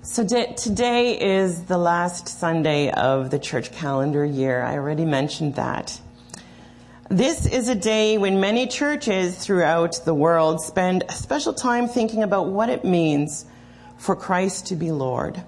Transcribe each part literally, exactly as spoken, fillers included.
So d- today is the last Sunday of the church calendar year. I already mentioned that. This is a day when many churches throughout the world spend a special time thinking about what it means for Christ to be Lord.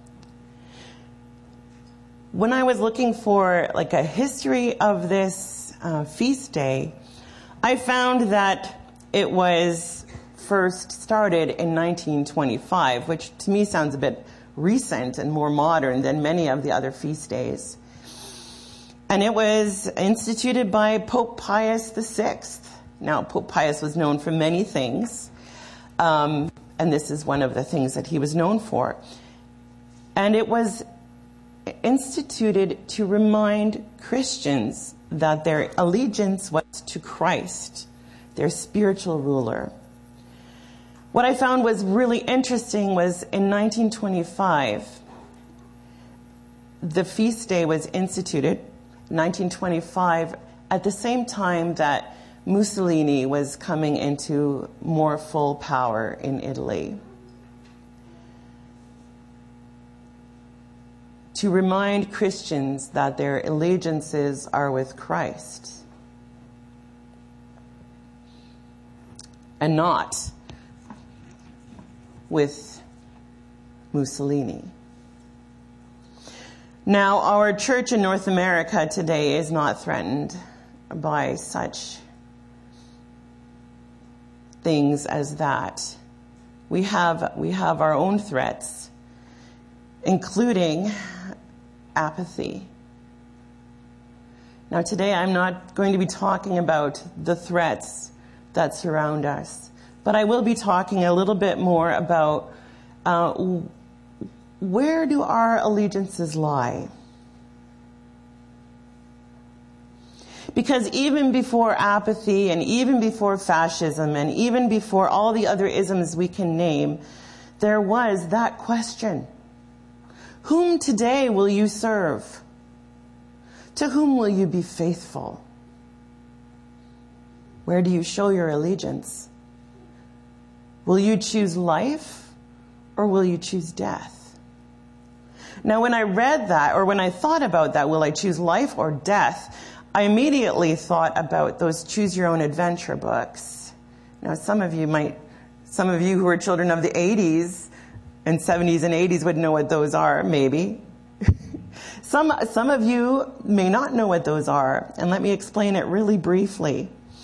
When I was looking for like a history of this uh, feast day, I found that it was first started in nineteen twenty-five, which to me sounds a bit recent and more modern than many of the other feast days. And it was instituted by Pope Pius the Sixth. Now, Pope Pius was known for many things, um, and this is one of the things that he was known for. And it was instituted to remind Christians that their allegiance was to Christ, their spiritual ruler. What I found was really interesting was in nineteen twenty-five, the feast day was instituted, nineteen twenty-five, at the same time that Mussolini was coming into more full power in Italy. To remind Christians that their allegiances are with Christ and not with Mussolini. Now, our church in North America today is not threatened by such things as that. We have, we have our own threats, including apathy. Now, today I'm not going to be talking about the threats that surround us, but I will be talking a little bit more about uh, where do our allegiances lie? Because even before apathy and even before fascism and even before all the other isms we can name, there was that question. Whom today will you serve? To whom will you be faithful? Where do you show your allegiance? Will you choose life or will you choose death? Now, when I read that, or when I thought about that, will I choose life or death? I immediately thought about those choose your own adventure books. Now, some of you might, some of you who are children of the eighties and seventies and eighties would know what those are, maybe. some, some of you may not know what those are, and let me explain it really briefly.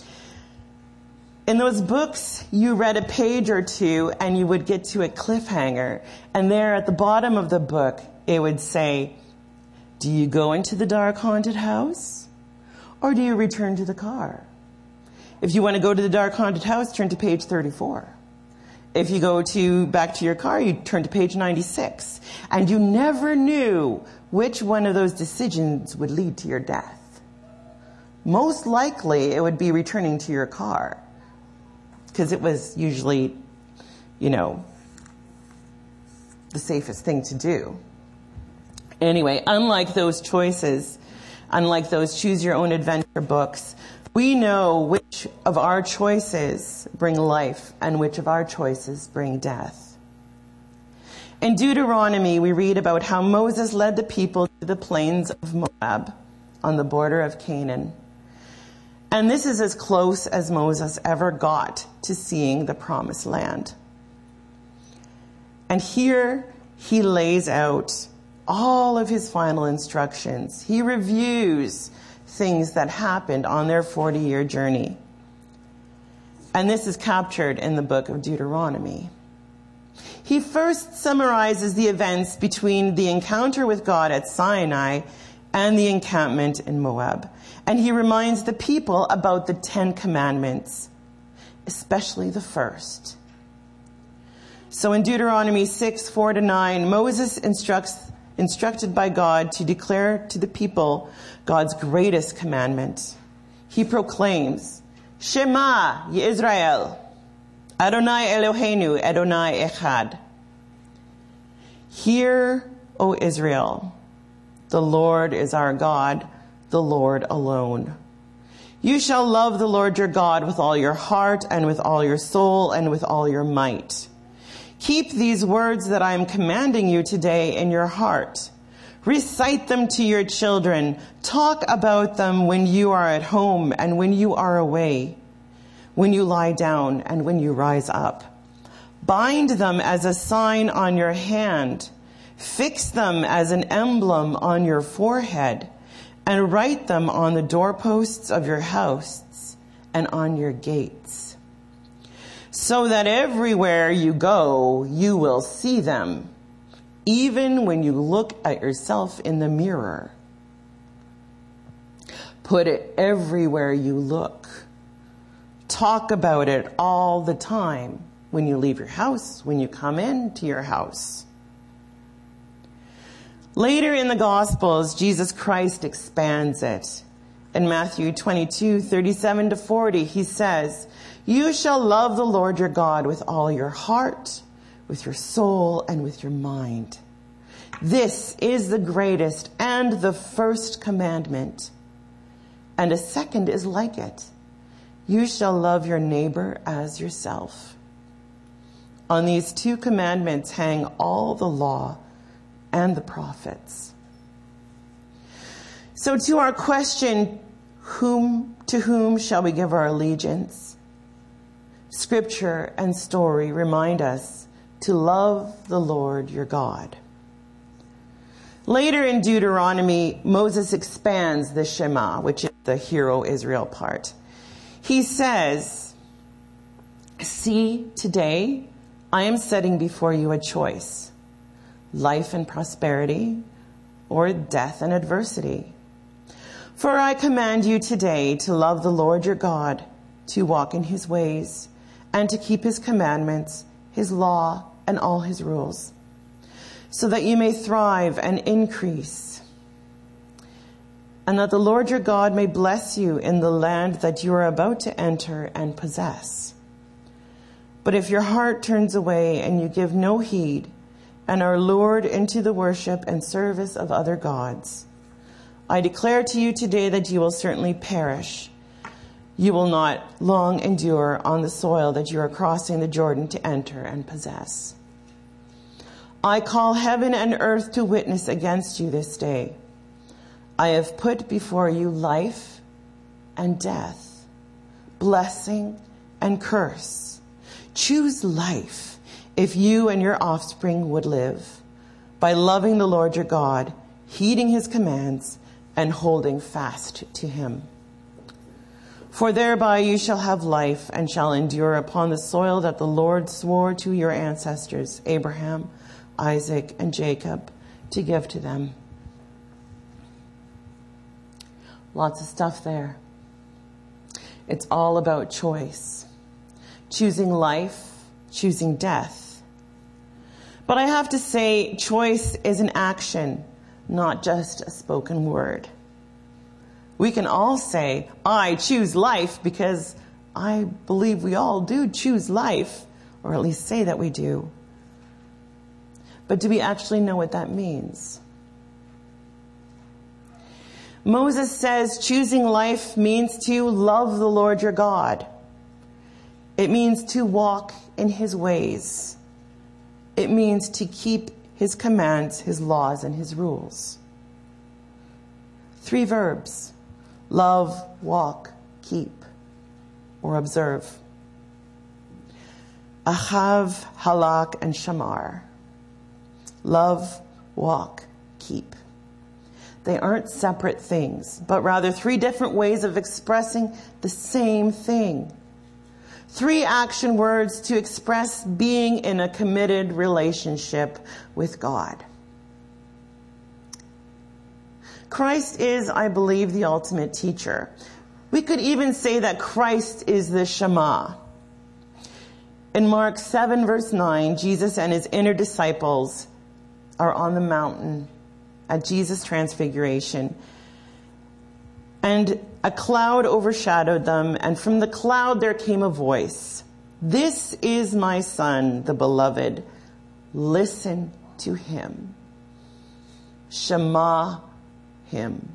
In those books, you read a page or two and you would get to a cliffhanger. And there at the bottom of the book, it would say, do you go into the dark haunted house or do you return to the car? If you want to go to the dark haunted house, turn to page thirty-four. If you go to back to your car, you turn to page ninety-six. And you never knew which one of those decisions would lead to your death. Most likely, it would be returning to your car, because it was usually, you know, the safest thing to do. Anyway, unlike those choices, unlike those choose your own adventure books, we know which of our choices bring life and which of our choices bring death. In Deuteronomy, we read about how Moses led the people to the plains of Moab on the border of Canaan. And this is as close as Moses ever got to seeing the promised land. And here he lays out all of his final instructions. He reviews things that happened on their forty-year journey. And this is captured in the book of Deuteronomy. He first summarizes the events between the encounter with God at Sinai and the encampment in Moab. And he reminds the people about the Ten Commandments, especially the first. So in Deuteronomy six, four to nine, Moses instructs, instructed by God to declare to the people God's greatest commandment. He proclaims, Shema, Ye Israel, Adonai Eloheinu, Adonai Echad. Hear, O Israel, the Lord is our God, the Lord alone. You shall love the Lord your God with all your heart and with all your soul and with all your might. Keep these words that I am commanding you today in your heart. Recite them to your children. Talk about them when you are at home and when you are away, when you lie down and when you rise up. Bind them as a sign on your hand. Fix them as an emblem on your forehead, and write them on the doorposts of your house and on your gates, so that everywhere you go, you will see them, even when you look at yourself in the mirror. Put it everywhere you look. Talk about it all the time, when you leave your house, when you come into your house. Later in the Gospels, Jesus Christ expands it. In Matthew twenty-two, thirty-seven to forty, he says, "You shall love the Lord your God with all your heart, with your soul, and with your mind. This is the greatest and the first commandment. And a second is like it. You shall love your neighbor as yourself. On these two commandments hang all the law and the prophets." So to our question, whom, to whom shall we give our allegiance? Scripture and story remind us to love the Lord your God. Later in Deuteronomy, Moses expands the Shema, which is the Hear, O Israel part. He says, "See, today I am setting before you a choice, life and prosperity, or death and adversity. For I command you today to love the Lord your God, to walk in his ways, and to keep his commandments, his law, and all his rules, so that you may thrive and increase, and that the Lord your God may bless you in the land that you are about to enter and possess. But if your heart turns away and you give no heed, and are lured into the worship and service of other gods, I declare to you today that you will certainly perish. You will not long endure on the soil that you are crossing the Jordan to enter and possess. I call heaven and earth to witness against you this day. I have put before you life and death, blessing and curse. Choose life, if you and your offspring would live, by loving the Lord your God, heeding his commands, and holding fast to him. For thereby you shall have life and shall endure upon the soil that the Lord swore to your ancestors, Abraham, Isaac, and Jacob, to give to them." Lots of stuff there. It's all about choice. Choosing life, choosing death. But I have to say, choice is an action, not just a spoken word. We can all say, "I choose life," because I believe we all do choose life, or at least say that we do. But do we actually know what that means? Moses says choosing life means to love the Lord your God. It means to walk in his ways. It means to keep his commands, his laws, and his rules. Three verbs: love, walk, keep, or observe. Ahav, halak, and shamar. Love, walk, keep. They aren't separate things, but rather three different ways of expressing the same thing. Three action words to express being in a committed relationship with God. Christ is, I believe, the ultimate teacher. We could even say that Christ is the Shema. In Mark seven, verse nine, Jesus and his inner disciples are on the mountain at Jesus' transfiguration. And a cloud overshadowed them, and from the cloud there came a voice. "This is my son, the beloved. Listen to him." Shema him.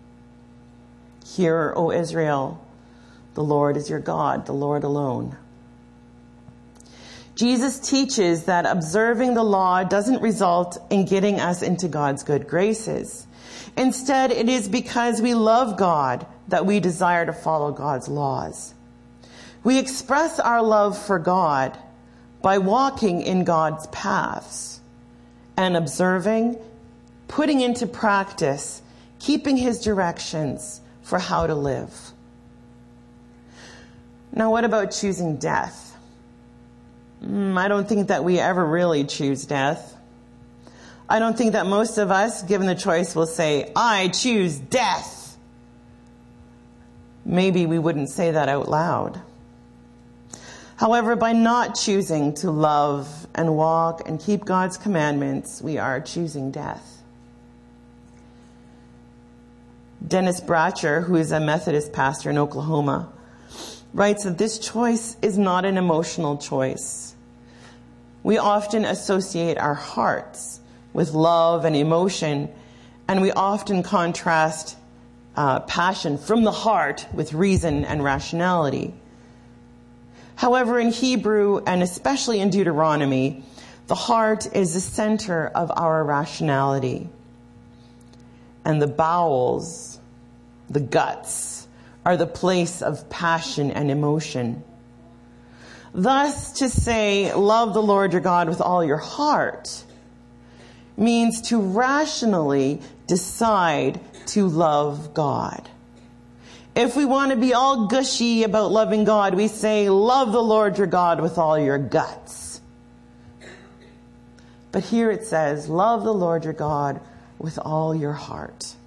Hear, O Israel, the Lord is your God, the Lord alone. Jesus teaches that observing the law doesn't result in getting us into God's good graces. Instead, it is because we love God that we desire to follow God's laws. We express our love for God by walking in God's paths and observing, putting into practice, keeping his directions for how to live. Now, what about choosing death? Mm, I don't think that we ever really choose death. I don't think that most of us, given the choice, will say, I choose death. Maybe we wouldn't say that out loud. However, by not choosing to love and walk and keep God's commandments, we are choosing death. Dennis Bratcher, who is a Methodist pastor in Oklahoma, writes that this choice is not an emotional choice. We often associate our hearts with love and emotion, and we often contrast uh, passion from the heart with reason and rationality. However, in Hebrew, and especially in Deuteronomy, the heart is the center of our rationality. And the bowels, the guts, are the place of passion and emotion. Thus, to say, love the Lord your God with all your heart, means to rationally decide to love God. If we want to be all gushy about loving God, we say, love the Lord your God with all your guts. But here it says, love the Lord your God with all your heart.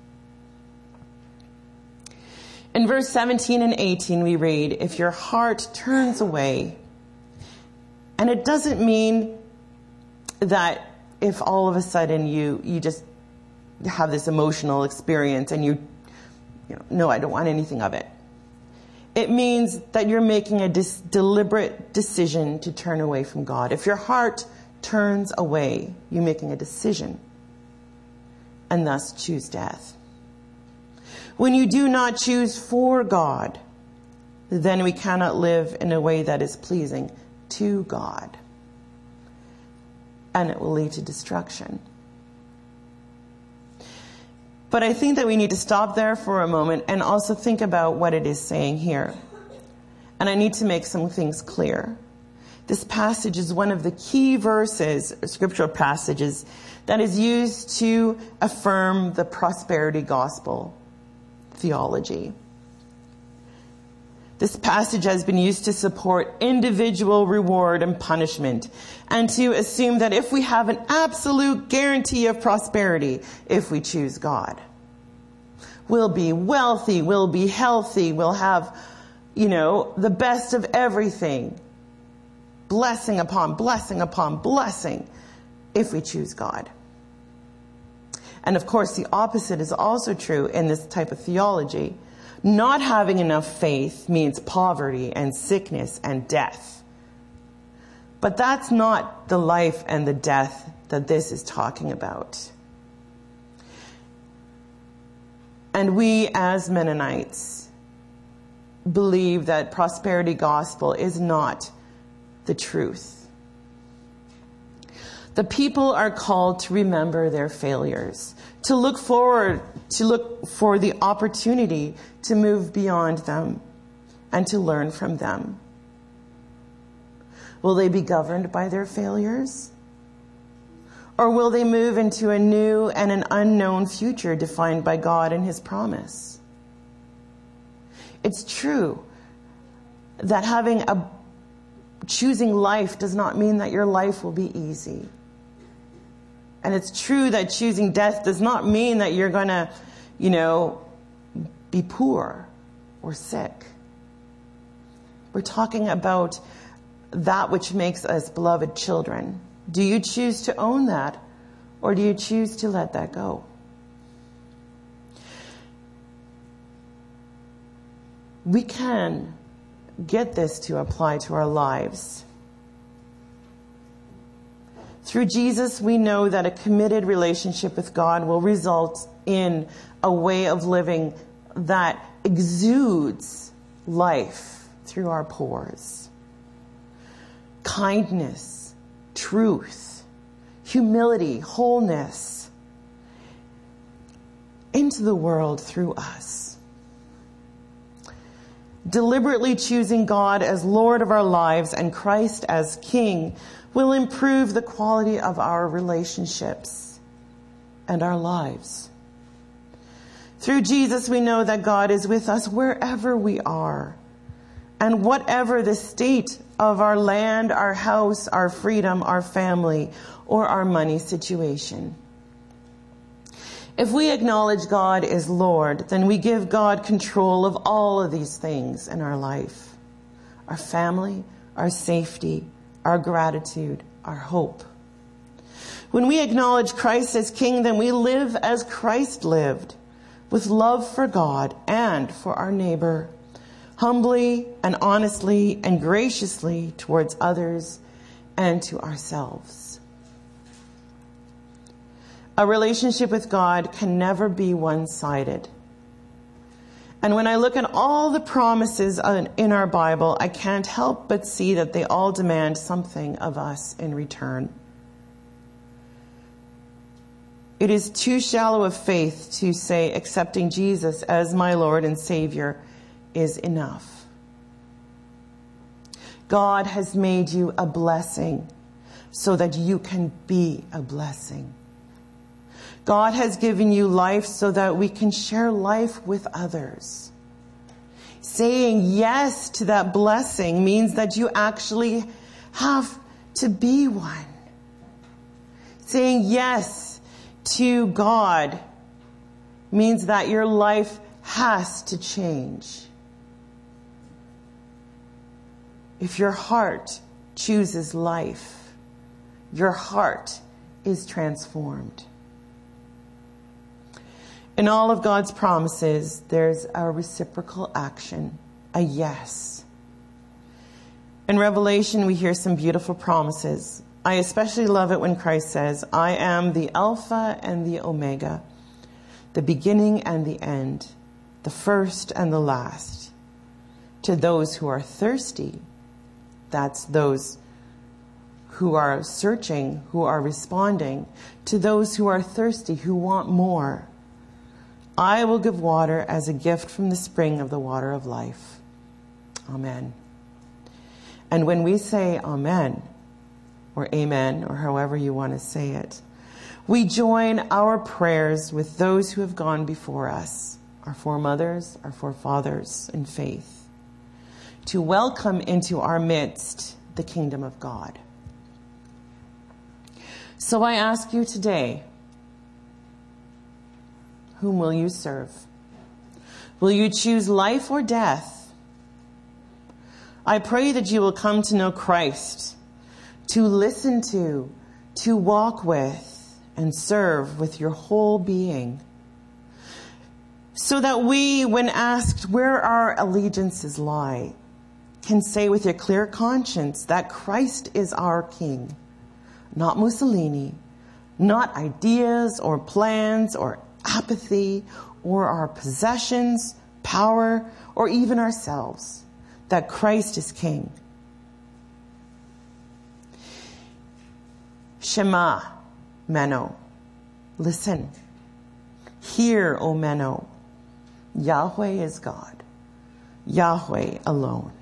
In verse seventeen and eighteen, we read, if your heart turns away, and it doesn't mean that if all of a sudden you, you just have this emotional experience and you You know, no, I don't want anything of it. It means that you're making a dis- deliberate decision to turn away from God. If your heart turns away, you're making a decision and thus choose death. When you do not choose for God, then we cannot live in a way that is pleasing to God. And it will lead to destruction. But I think that we need to stop there for a moment and also think about what it is saying here. And I need to make some things clear. This passage is one of the key verses, scriptural passages, that is used to affirm the prosperity gospel theology. This passage has been used to support individual reward and punishment, and to assume that if we have an absolute guarantee of prosperity, if we choose God, we'll be wealthy, we'll be healthy, we'll have, you know, the best of everything. Blessing upon blessing upon blessing, if we choose God. And of course, the opposite is also true in this type of theology. Not having enough faith means poverty and sickness and death. But that's not the life and the death that this is talking about. And we as Mennonites believe that prosperity gospel is not the truth. The people are called to remember their failures, to look forward, to look for the opportunity to move beyond them and to learn from them. Will they be governed by their failures? Or will they move into a new and an unknown future defined by God and His promise? It's true that having a choosing life does not mean that your life will be easy. And it's true that choosing death does not mean that you're going to, you know, be poor or sick. We're talking about that which makes us beloved children. Do you choose to own that, or do you choose to let that go? We can get this to apply to our lives. Through Jesus, we know that a committed relationship with God will result in a way of living that exudes life through our pores. kindness, truth, humility, wholeness into the world through us. Deliberately choosing God as Lord of our lives and Christ as King will improve the quality of our relationships and our lives. Through Jesus, we know that God is with us wherever we are, and whatever the state of our land, our house, our freedom, our family, or our money situation. If we acknowledge God as Lord, then we give God control of all of these things in our life. Our family, our safety, our gratitude, our hope. When we acknowledge Christ as King, then we live as Christ lived, with love for God and for our neighbor, humbly and honestly and graciously towards others and to ourselves. A relationship with God can never be one-sided. And when I look at all the promises in our Bible, I can't help but see that they all demand something of us in return. It is too shallow of faith to say accepting Jesus as my Lord and Savior is enough. God has made you a blessing so that you can be a blessing. God has given you life so that we can share life with others. Saying yes to that blessing means that you actually have to be one. Saying yes to God means that your life has to change. If your heart chooses life, your heart is transformed. In all of God's promises, there's a reciprocal action, a yes. In Revelation, we hear some beautiful promises. I especially love it when Christ says, I am the Alpha and the Omega, the beginning and the end, the first and the last. To those who are thirsty, that's those who are searching, who are responding, to those who are thirsty, who want more, I will give water as a gift from the spring of the water of life. Amen. And when we say amen, or amen, or however you want to say it, we join our prayers with those who have gone before us, our foremothers, our forefathers in faith, to welcome into our midst the kingdom of God. So I ask you today, whom will you serve? Will you choose life or death? I pray that you will come to know Christ, to listen to, to walk with, and serve with your whole being. So that we, when asked where our allegiances lie, can say with a clear conscience that Christ is our King, not Mussolini, not ideas or plans or apathy or our possessions, power, or even ourselves, that Christ is King. Shema, Meno. Listen. Hear, O Meno. Yahweh is God. Yahweh alone.